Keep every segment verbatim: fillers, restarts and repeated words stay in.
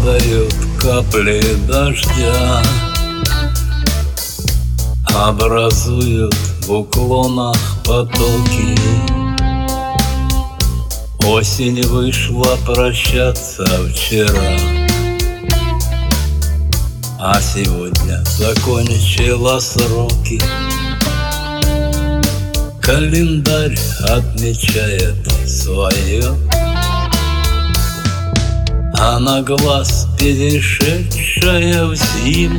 падают капли дождя, образуют в уклонах потоки. Осень вышла прощаться вчера, а сегодня закончила сроки. Календарь отмечает свое, а на глаз перешедшая в зиму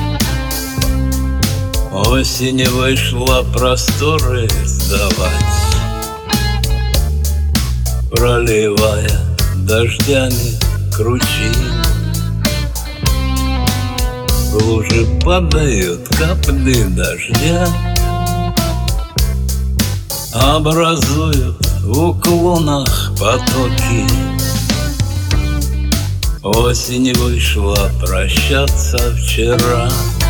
осень вышла просторы сдавать, проливая дождями кручину. В лужи падают капли дождя, образуют в уклонах потоки. Осень вышла прощаться вчера,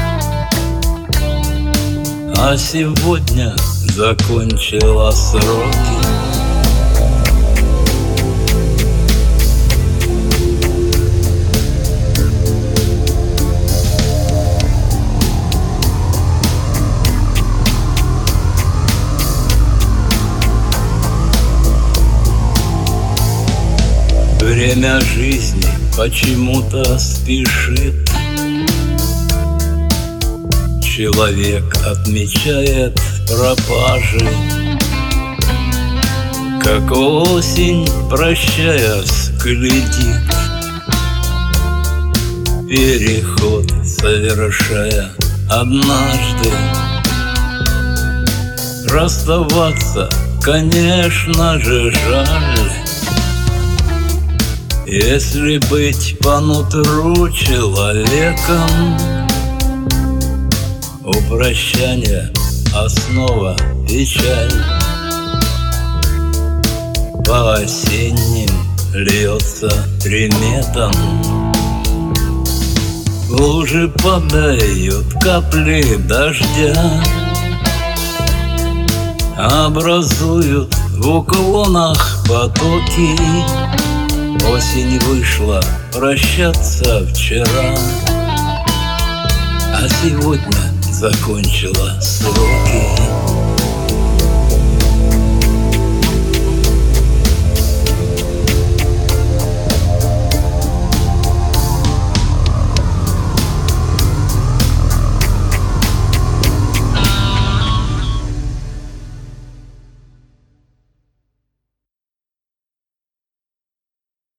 а сегодня закончила сроки. Время жизни почему-то спешит, человек отмечает пропажи, как осень, прощаясь, глядит, переход совершая однажды. Расставаться, конечно же, жаль, если быть по нутру человеком. У прощания основа печаль, по осенним льется треметом. В лужи падают капли дождя, образуют в уклонах потоки. Осень вышла прощаться вчера, а сегодня закончила сроки.